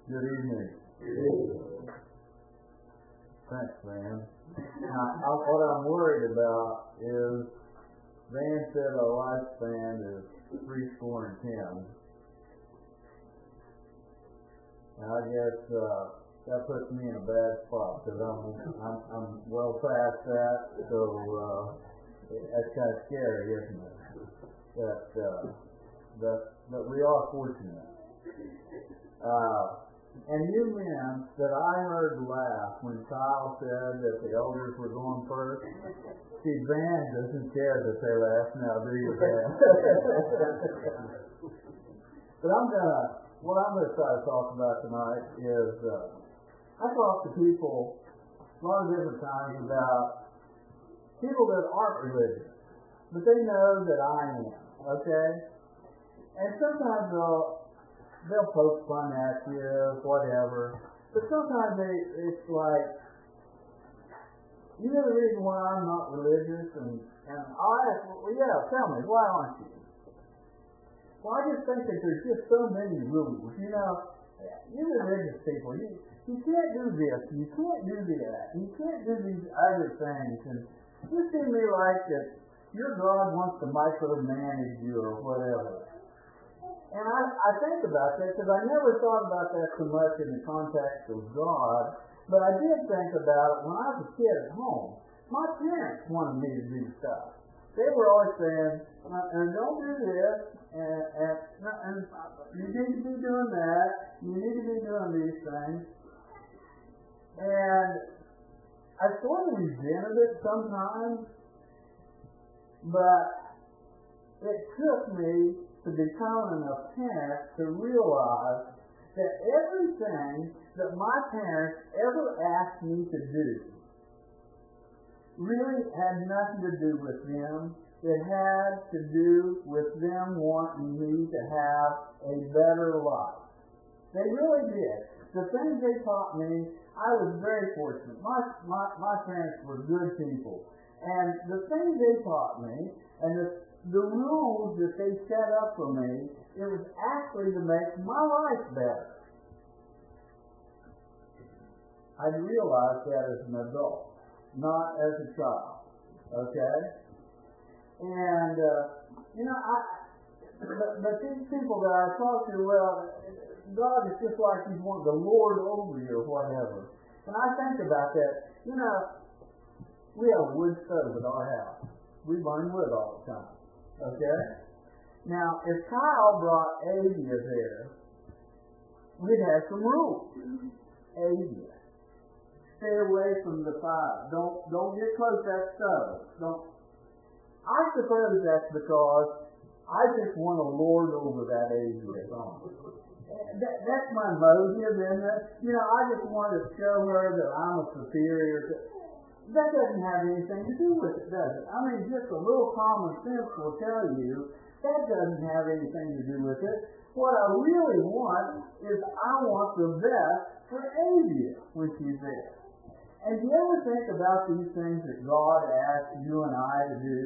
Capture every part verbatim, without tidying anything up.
Good evening. Thanks, Van. Now, I, what I'm worried about is Van said our lifespan is three score and ten. And I guess uh, that puts me in a bad spot because I'm, I'm I'm well past that. So uh, that's kind of scary, isn't it? That uh, that that we are fortunate. Uh, And you men that I heard laugh when Kyle said that the elders were going first. See, Van doesn't care that they laugh now, do you, Van? But I'm gonna, what I'm gonna try to talk about tonight is, uh, I talk to people a lot of different times about people that aren't religious, but they know that I am, okay? And sometimes they'll They'll poke fun at you, whatever. But sometimes they, it's like, you know the reason why I'm not religious? And, and I'll ask, well, yeah, tell me, why aren't you? Well, I just think that there's just so many rules. You know, you religious people, you, you can't do this, you can't do that, you can't do these other things. And you seem to me like that your God wants to micromanage you or whatever. And I, I think about that because I never thought about that so much in the context of God, but I did think about it when I was a kid at home. My parents wanted me to do stuff. They were always saying, and don't do this, and, and, and you need to be doing that, you need to be doing these things. And I sort of resented it sometimes, but it took me to become a parent to realize that everything that my parents ever asked me to do really had nothing to do with them. It had to do with them wanting me to have a better life. They really did. The things they taught me, I was very fortunate. My, my, my parents were good people. And the things they taught me, and the The rules that they set up for me, it was actually to make my life better. I realized that as an adult, not as a child. Okay? And, uh, you know, I, but, but these people that I talk to, well, God is just like He's wanting to lord over you or whatever. And I think about that. You know, we have a wood stove at our house. We burn wood all the time. Okay? Now, if Kyle brought Avia there, we'd have some rules. Avia. Stay away from the fire. Don't don't get close to that stove. Don't. I suppose that's because I just want to lord over that Avia song. That, that's my motive in this. You know, I just want to show her that I'm a superior to. That doesn't have anything to do with it, does it? I mean, just a little common sense will tell you that doesn't have anything to do with it. What I really want is I want the best for Avia when she's there. And do you ever think about these things that God asks you and I to do?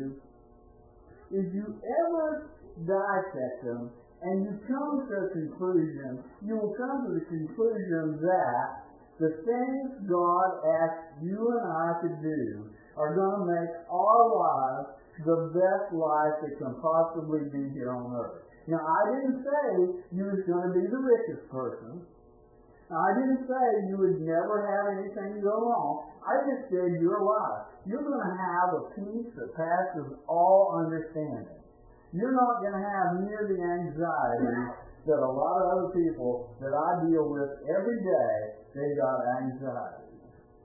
If you ever dissect them and you come to a conclusion, you will come to the conclusion that the things God asks you and I to do are going to make our lives the best life that can possibly be here on earth. Now, I didn't say you was going to be the richest person. I didn't say you would never have anything go wrong. I just said your life. You're going to have a peace that passes all understanding. You're not going to have near the anxiety that a lot of other people that I deal with every day, they got anxiety.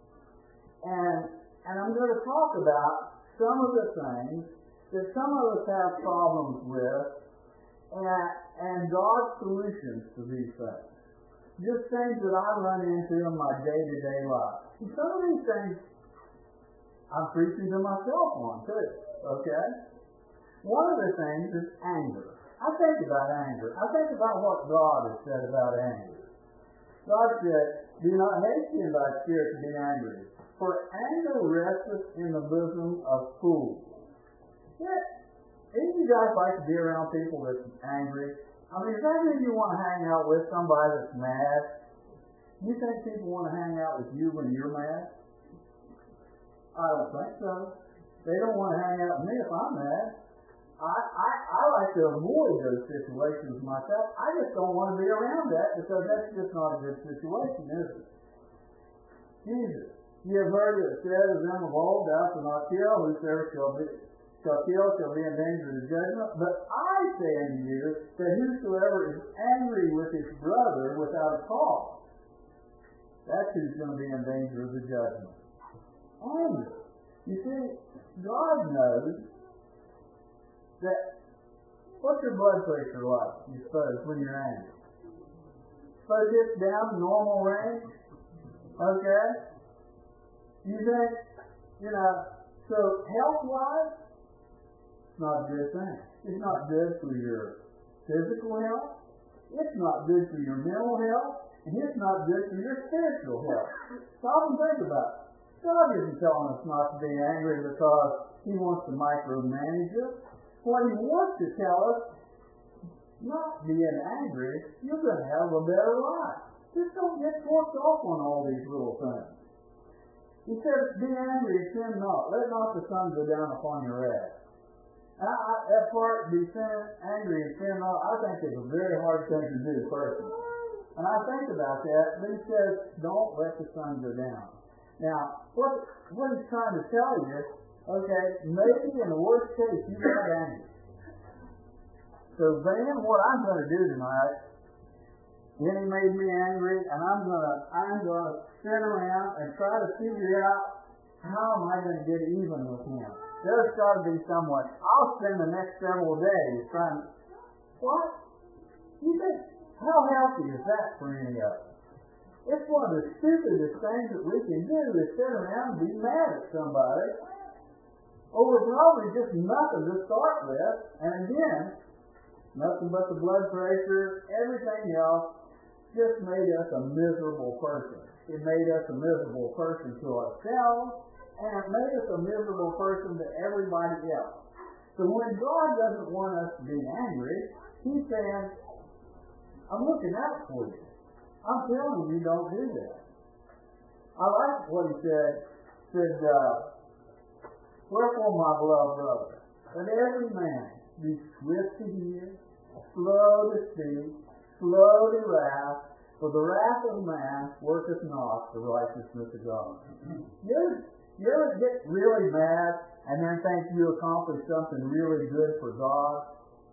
And and I'm going to talk about some of the things that some of us have problems with and, and God's solutions to these things. Just things that I run into in my day-to-day life. And some of these things I'm preaching to myself on too, okay? One of the things is anger. I think about anger. I think about what God has said about anger. God said, do not hasten thy spirit to be angry, for anger resteth in the bosom of fools. Yeah. Ain't you guys like to be around people that's angry? I mean, does that mean you want to hang out with somebody that's mad? You think people want to hang out with you when you're mad? I don't think so. They don't want to hang out with me if I'm mad. I, I, I like to avoid those situations myself. I just don't want to be around that because that's just not a good situation, is it? Jesus, you have heard it said of them of old, thou shalt not kill, whosoever shall be shall kill shall be in danger of the judgment. But I say unto you that whosoever is angry with his brother without a cause, that's who's going to be in danger of the judgment. Angry. You see, God knows that. What's your blood pressure like, you suppose, when you're angry? Suppose it's down to normal range? Okay? You think, you know, so health-wise, it's not a good thing. It's not good for your physical health. It's not good for your mental health. And it's not good for your spiritual health. Stop and think about it. God isn't telling us not to be angry because He wants to micromanage us. What He wants to tell us, not being angry, you're going to have a better life. Just don't get worked off on all these little things. He says, be angry and sin not. Let not the sun go down upon your wrath. I, I, that part, be sin, angry and sin not, I think is a very hard thing to do personally. And I think about that, but He says, don't let the sun go down. Now, what, what He's trying to tell you, okay, maybe in the worst case, you got angry. So then what I'm going to do tonight, then He made me angry, and I'm going to I'm going to sit around and try to figure out how am I going to get even with Him. There's got to be some way. I'll spend the next several days trying to, what? You think, how healthy is that for any of us? It's one of the stupidest things that we can do is sit around and be mad at somebody over probably just nothing to start with, and again, nothing but the blood pressure, everything else just made us a miserable person. It made us a miserable person to ourselves, and it made us a miserable person to everybody else. So when God doesn't want us to be angry, He's saying, I'm looking out for you. I'm telling you, don't do that. I like what He said. He said, uh, wherefore, my beloved brother, let every man be swift to hear, slow to speak, slow to wrath, for the wrath of man worketh not the righteousness of God. You ever, you ever get really mad and then think you accomplished something really good for God?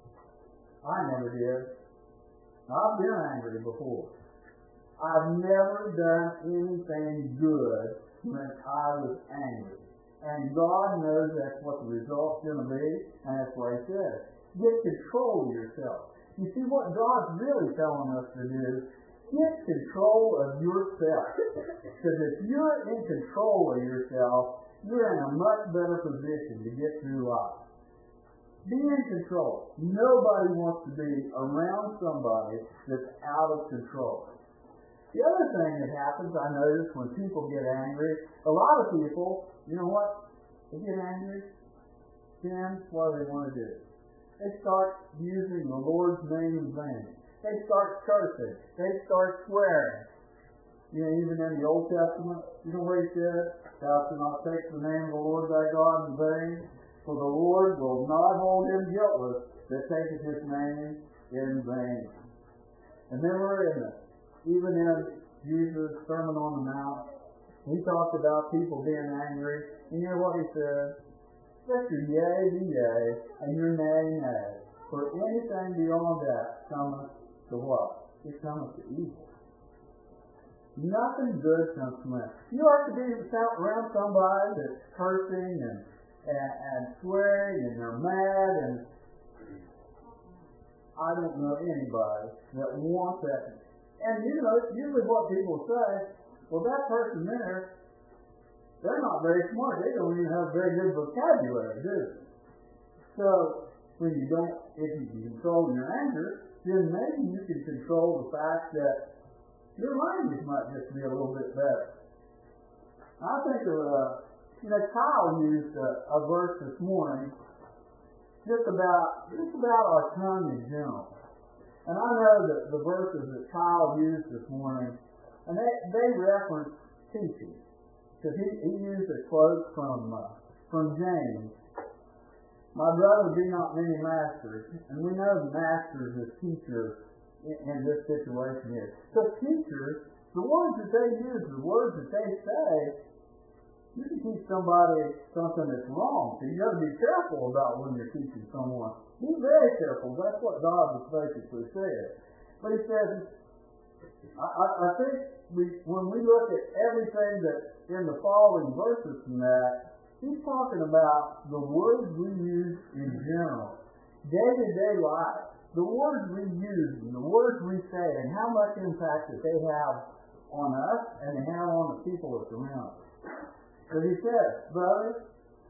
I never did. I've been angry before. I've never done anything good when I was angry. And God knows that's what the result's going to be, and that's what He says. Get control of yourself. You see, what God's really telling us to do, get control of yourself. Because if you're in control of yourself, you're in a much better position to get through life. Be in control. Nobody wants to be around somebody that's out of control. The other thing that happens, I notice, when people get angry, a lot of people, you know what? They get angry, then what do they want to do? They start using the Lord's name in vain. They start cursing. They start swearing. You know, even in the Old Testament, you know what He said? Thou shalt not take the name of the Lord thy God in vain, for the Lord will not hold him guiltless that taketh His name in vain. And then we're in it. Even in Jesus' Sermon on the Mount, He talked about people being angry. And you know what He said? Let your yea be yea, and your nay, nay. For anything beyond that cometh to what? It cometh to evil. Nothing good comes from it. You have to be around somebody that's cursing and, and, and swearing, and they're mad, and I don't know anybody that wants that. And you know, usually what people say, well, that person there, they're not very smart. They don't even have very good vocabulary, do they? So, when you don't, if you can control your anger, then maybe you can control the fact that your language might just be a little bit better. I think of, uh, you know, Kyle used a, a verse this morning just about, just about our tongue in general. And I know that the verses that Kyle used this morning And they, they reference teaching. Because he, he used a quote from, uh, from James. My brother, be not many masters. And we know the masters as teachers in, in this situation here. So teachers, the words that they use, the words that they say, you can teach somebody something that's wrong. So you got to be careful about when you're teaching someone. Be very careful. That's what God was basically saying. But he says, I, I, I think we, when we look at everything that's in the following verses from that, he's talking about the words we use in general. Day-to-day life. The words we use and the words we say and how much impact that they have on us and they have on the people that's around us. But he says, brothers,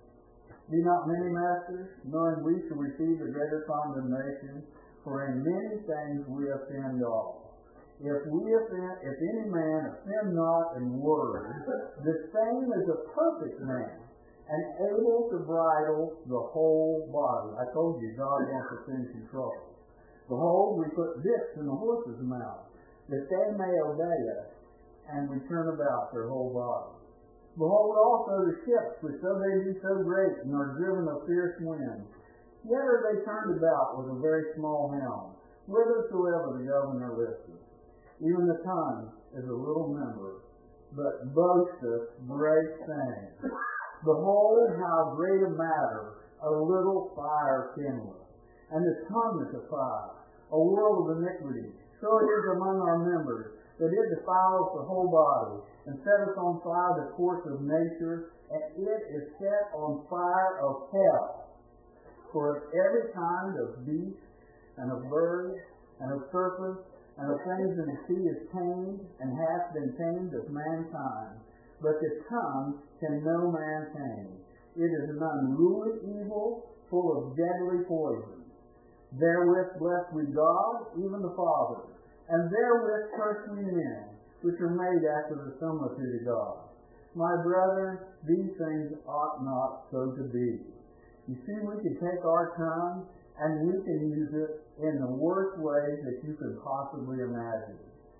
be not many masters, knowing we shall receive a greater condemnation, for in many things we offend all. If we offend, if any man offend not in word, the same is a perfect man, and able to bridle the whole body. I told you, God wants us in control. Behold, we put bits in the horse's mouth, that they may obey us, and we turn about their whole body. Behold also the ships, which though they be so great, and are driven of fierce winds, yet are they turned about with a very small helm, whithersoever the governor listeth. Even the tongue is a little member, but boasteth great things. Behold how great a matter a little fire kindleth, and the tongue is a fire, a world of iniquity. So it is among our members, that it defileth the whole body, and setteth on fire the course of nature, and it is set on fire of hell. For if every kind of beast, and of bird, and of serpent, and of things in the sea is tamed, and hath been tamed of mankind, but the tongue can no man tame. It is an unruly evil, full of deadly poison. Therewith bless we God, even the Father, and therewith curse we men, which are made after the similitude of God. My brethren, these things ought not so to be. You see, we can take our tongue and we can use it in the worst ways that you could possibly imagine.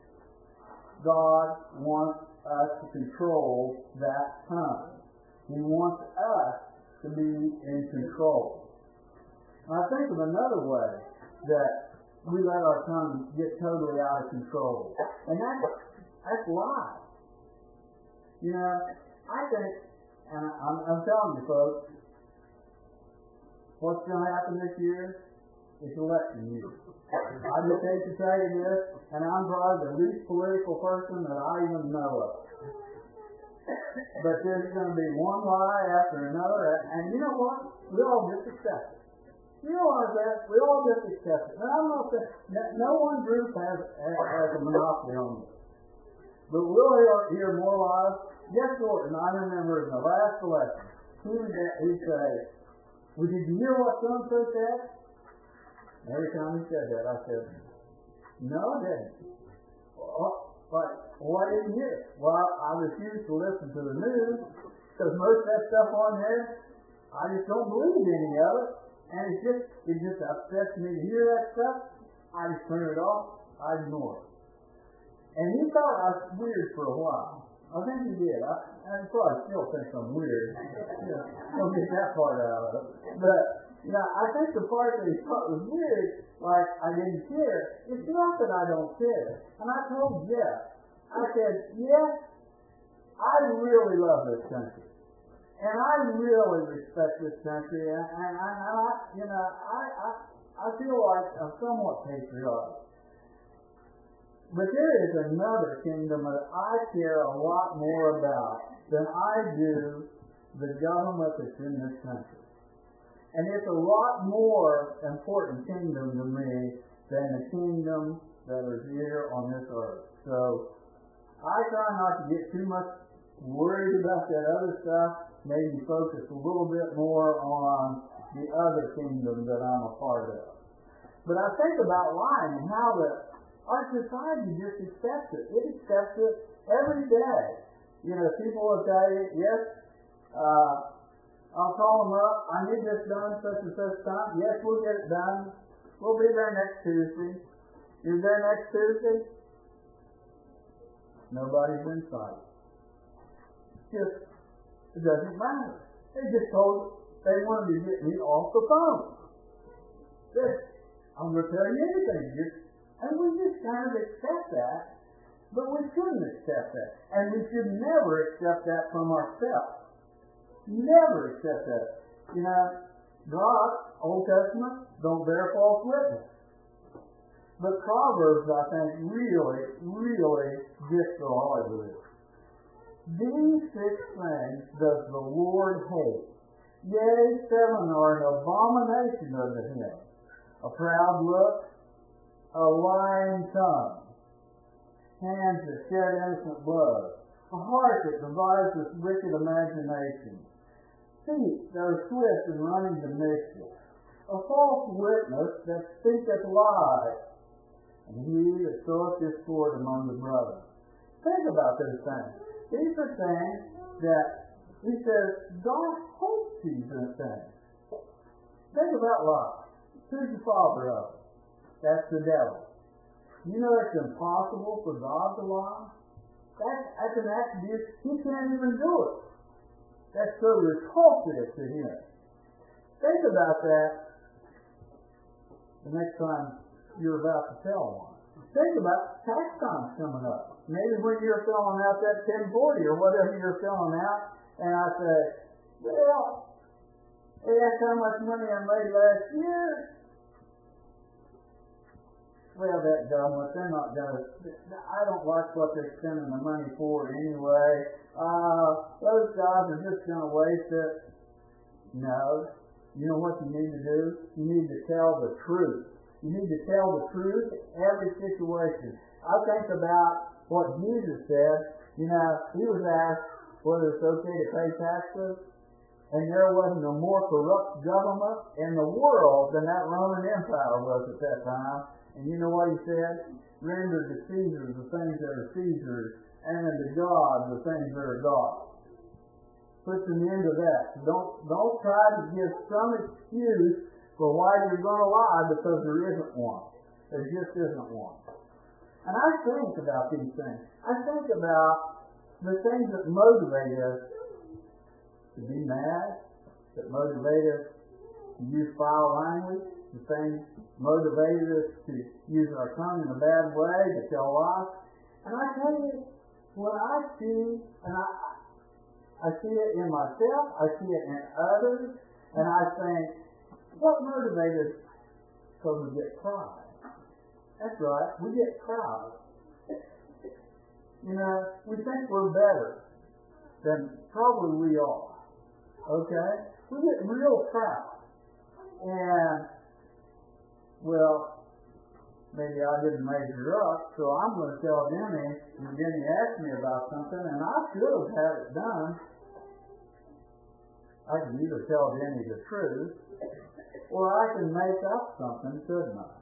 God wants us to control that tongue. He wants us to be in control. And I think of another way that we let our tongue get totally out of control. And that's, that's lies. You know, I think, and I'm, I'm telling you folks, what's going to happen this year? It's election year. I just hate to tell you this, and I'm probably the least political person that I even know of. But there's going to be one lie after another, and you know what? We all just accept it. You know what I'm saying? We all just accept it. Now, I'm not saying, no one group has, has a monopoly on this. But we'll hear, hear more lies. Jeff Thornton, I remember in the last election, he would he'd say, well, did you hear what so-and-so said? And every time he said that, I said, no, I didn't. Well, like, why didn't you hear it? Well, I refuse to listen to the news, because most of that stuff on there, I just don't believe any of it. And it just, it just upsets me to hear that stuff. I just turn it off. I ignore it. And he thought I was weird for a while. I think he did. I, I probably still think I'm weird. You know, don't get that part out of it. But, you know, I think the part that he thought was weird, like I didn't care, it's not that I don't care. And I told Jeff, I said, yes, I really love this country. And I really respect this country. And, and, I, and I, you know, I, I, I feel like I'm somewhat patriotic. But there is another kingdom that I care a lot more about than I do the government that's in this country. And it's a lot more important kingdom to me than the kingdom that is here on this earth. So I try not to get too much worried about that other stuff, maybe focus a little bit more on the other kingdom that I'm a part of. But I think about lying and how the our society just accepts it. It accepts it every day. You know, people will tell you, yes, uh, I'll call them up. I need this done such and such time. Yes, we'll get it done. We'll be there next Tuesday. You're there next Tuesday? Nobody's in sight. Just, it doesn't matter. They just told, they wanted to get me off the phone. They, I'm going to tell you anything. Just, and we just kind of accept that, but we shouldn't accept that. And we should never accept that from ourselves. Never accept that. You know, God, Old Testament, don't bear false witness. But Proverbs, I think, really, really gets the heart of it. These six things does the Lord hate. Yea, seven are an abomination unto him. A proud look, a lying tongue, hands that shed innocent blood, a heart that devises wicked imagination, feet that are swift in running to mischief, a false witness that speaketh lies, and he that soweth discord among the brothers. Think about those things. These are things that he says God hates these things. Think about lies. Who's the father of it? That's the devil. You know it's impossible for God to lie? That's, that's an attribute. He can't even do it. That's so repulsive to him. Think about that the next time you're about to tell one. Think about tax time coming up. Maybe when you're filling out that ten forty or whatever you're filling out, and I say, well, hey, that's how much money I made last year. Well, that government, they're not going to, I don't like what they're spending the money for anyway. Uh, those guys are just going to waste it. No. You know what you need to do? You need to tell the truth. You need to tell the truth in every situation. I think about what Jesus said. You know, he was asked whether it's okay to pay taxes, and there wasn't a more corrupt government in the world than that Roman Empire was at that time. And you know what he said? Render to Caesar the things that are Caesar's, and unto God the things that are God's. Puts an end to that. Don't, don't try to give some excuse for why you're going to lie, because there isn't one. There just isn't one. And I think about these things. I think about the things that motivate us to be mad, that motivate us to use foul language, the things motivated us to use our tongue in a bad way, to tell lies. And I tell you, when I see, and I, I see it in myself, I see it in others, and I think, what motivates us? So we get pride. That's right, we get proud. You know, we think we're better than probably we are. Okay? We get real proud. And, well, maybe I didn't measure up, so I'm going to tell Jenny, when Jenny asked me about something, and I should have had it done. I can either tell Jenny the truth, or I can make up something, couldn't I?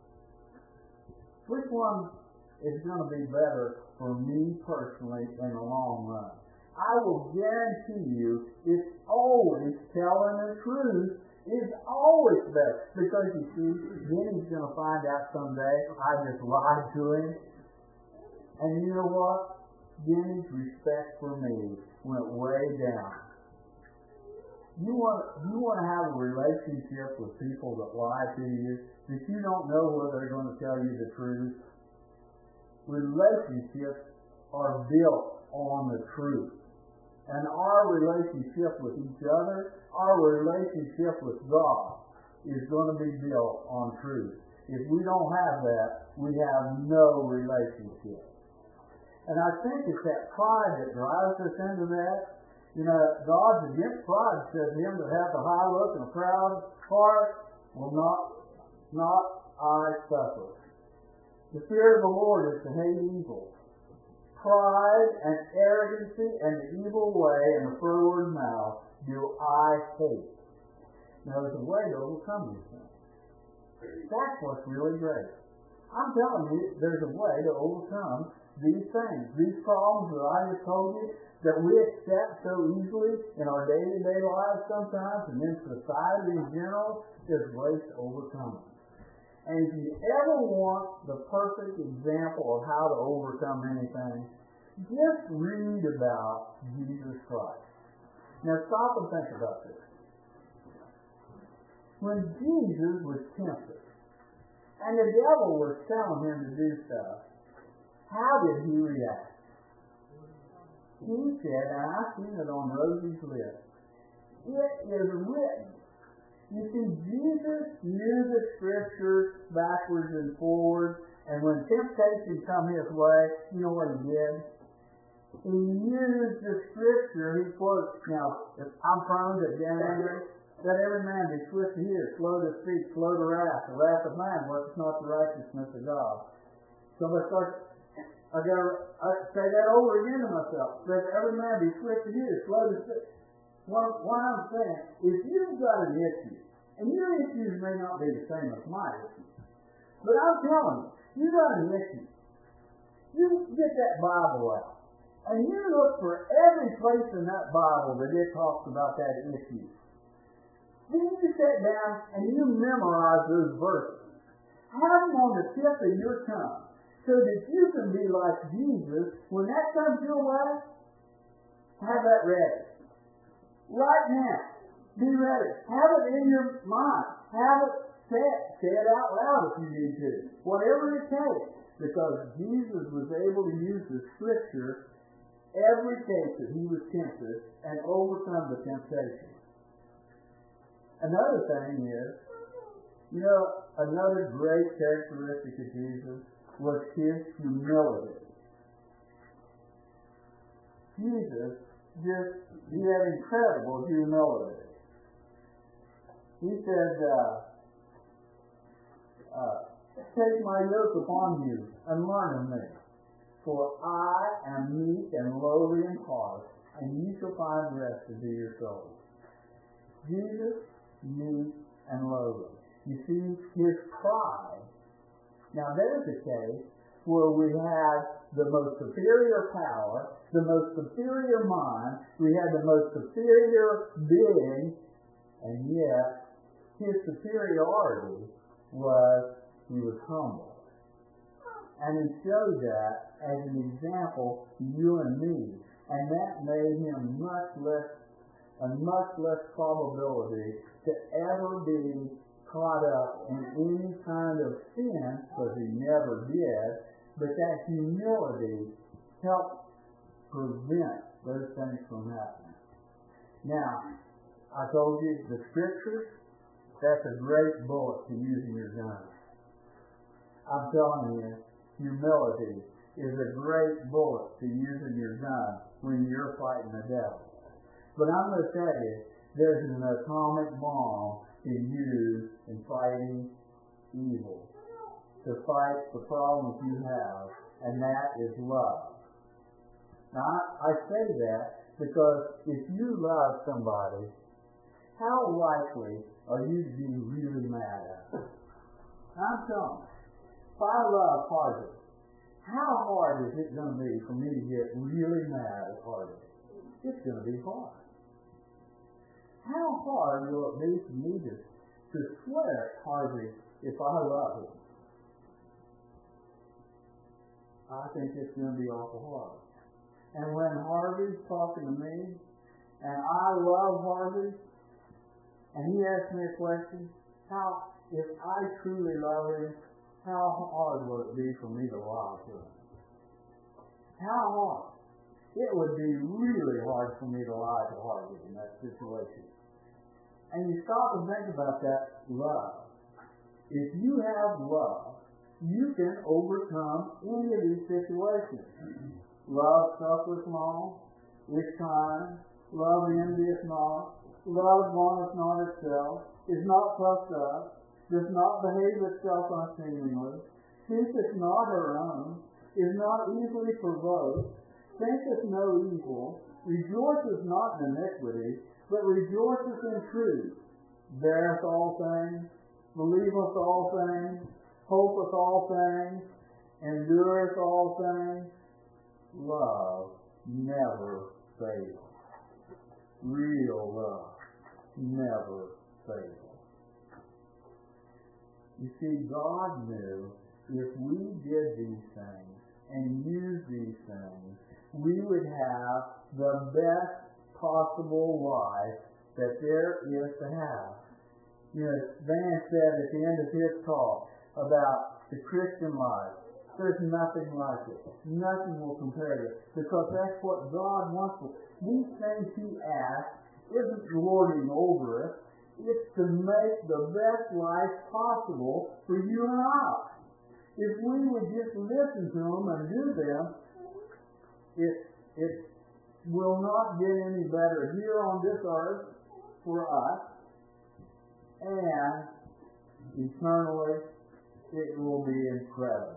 Which one is going to be better for me personally in the long run? I will guarantee you it's always telling the truth is always better. Because you see, Jenny's going to find out someday I just lied to him. And you know what? Jenny's respect for me went way down. You want, you want to have a relationship with people that lie to you, that you don't know whether they're going to tell you the truth. Relationships are built on the truth. And our relationship with each other, our relationship with God, is going to be built on truth. If we don't have that, we have no relationship. And I think it's that pride that drives us into that. You know, God's against pride. Says him that hath a high look and a proud heart will not, not I suffer. The fear of the Lord is to hate evil. Pride and arrogancy and the evil way and the froward mouth do I hate. Now there's a way to overcome these things. That's what's really great. I'm telling you, there's a way to overcome these things, these problems that I just told you, that we accept so easily in our day-to-day lives sometimes, and in society in general. There's ways to overcome them. And if you ever want the perfect example of how to overcome anything, just read about Jesus Christ. Now stop and think about this. When Jesus was tempted, and the devil was telling him to do stuff, how did he react? He said, and I've seen it on Rosie's lips, it is written. You see, Jesus knew the Scriptures backwards and forwards, and when temptation come his way, you know what he did? He used the Scripture. He quotes, now, if I'm prone to get angry, let every man be swift to hear, slow to speak, slow to wrath. The wrath of man worketh not the righteousness of God. So I start, I got I say that over again to myself. Let every man be swift to hear, slow to speak. What, what I'm saying, if you've got an issue, and your issues may not be the same as my issues, but I'm telling you, you got an issue. You get that Bible out, and you look for every place in that Bible that it talks about that issue. Then you sit down and you memorize those verses. Have them on the tip of your tongue so that you can be like Jesus. When that comes your way, have that ready. Right now, be ready. Have it in your mind. Have it said. Say it out loud if you need to. Whatever it takes. Because Jesus was able to use the Scripture every case that he was tempted and overcome the temptation. Another thing is, you know, another great characteristic of Jesus was his humility. Jesus just, he had incredible humility. He said, uh, uh, take my yoke upon you and learn of me, for I am meek and lowly in heart, and you shall find rest to your souls. Jesus, meek and lowly. You see, his pride. Now there's a case where we have the most superior power, the most superior mind, we had the most superior being, and yet his superiority was he was humble. And he showed that as an example to you and me, and that made him much less, a much less probability to ever be caught up in any kind of sin, because he never did, but that humility helped prevent those things from happening. Now, I told you the Scriptures, that's a great bullet to use in your gun. I'm telling you, humility is a great bullet to use in your gun when you're fighting the devil. But I'm going to tell you, there's an atomic bomb to use in fighting evil, to fight the problems you have, and that is love. Now, I say that because if you love somebody, how likely are you to be really mad at them? I'm telling you, if I love Harvey, how hard is it going to be for me to get really mad at Harvey? It's going to be hard. How hard will it be for me to, to swear at Harvey if I love him? I think it's going to be awful hard. And when Harvey's talking to me, and I love Harvey, and he asks me a question, how, if I truly love him, how hard will it be for me to lie to him? How hard? It would be really hard for me to lie to Harvey in that situation. And you stop and think about that love. If you have love, you can overcome any of these situations. Love suffers long, is kind, love envieth not, love vaunteth not itself, is not puffed up, does not behave itself unseemingly, seeketh not her own, is not easily provoked, thinketh no evil, rejoiceth not in iniquity, but rejoiceth in truth, beareth all things, believeth all things, hopeth all things, endureth all things. Love never fails. Real love never fails. You see, God knew if we did these things and used these things, we would have the best possible life that there is to have. You know, Van said at the end of his talk about the Christian life, there's nothing like it. Nothing will compare to it. Because that's what God wants. These things He asks isn't lording over us. It's to make the best life possible for you and I. If we would just listen to them and do them, it, it will not get any better here on this earth for us. And eternally, it will be incredible.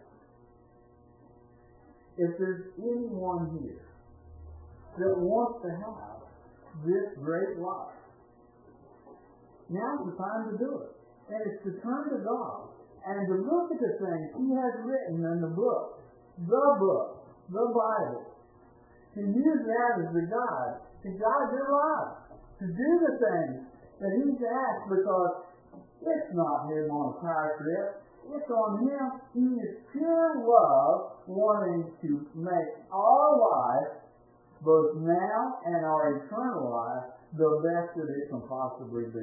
If there's anyone here that wants to have this great life, now's the time to do it. And it's to turn to God and to look at the things He has written in the book, the book, the Bible, to use that as the guide, to guide your life, to do the things that He's asked, because it's not Him on a power trip. It's on Him. He is pure love, wanting to make our life, both now and our eternal life, the best that it can possibly be.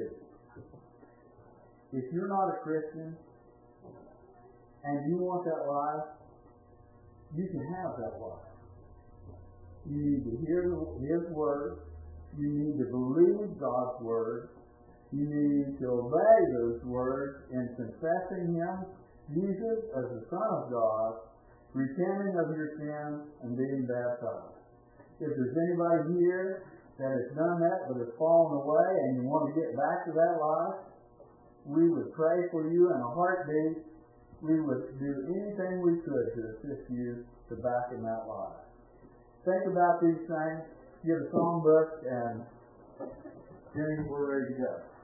If you're not a Christian and you want that life, you can have that life. You need to hear His Word. You need to believe God's Word. You need to obey those words in confessing Him, Jesus, as the Son of God, repenting of your sins, and being baptized. If there's anybody here that has done that but has fallen away and you want to get back to that life, we would pray for you in a heartbeat. We would do anything we could to assist you to back in that life. Think about these things. Get a songbook, and then we're ready to go.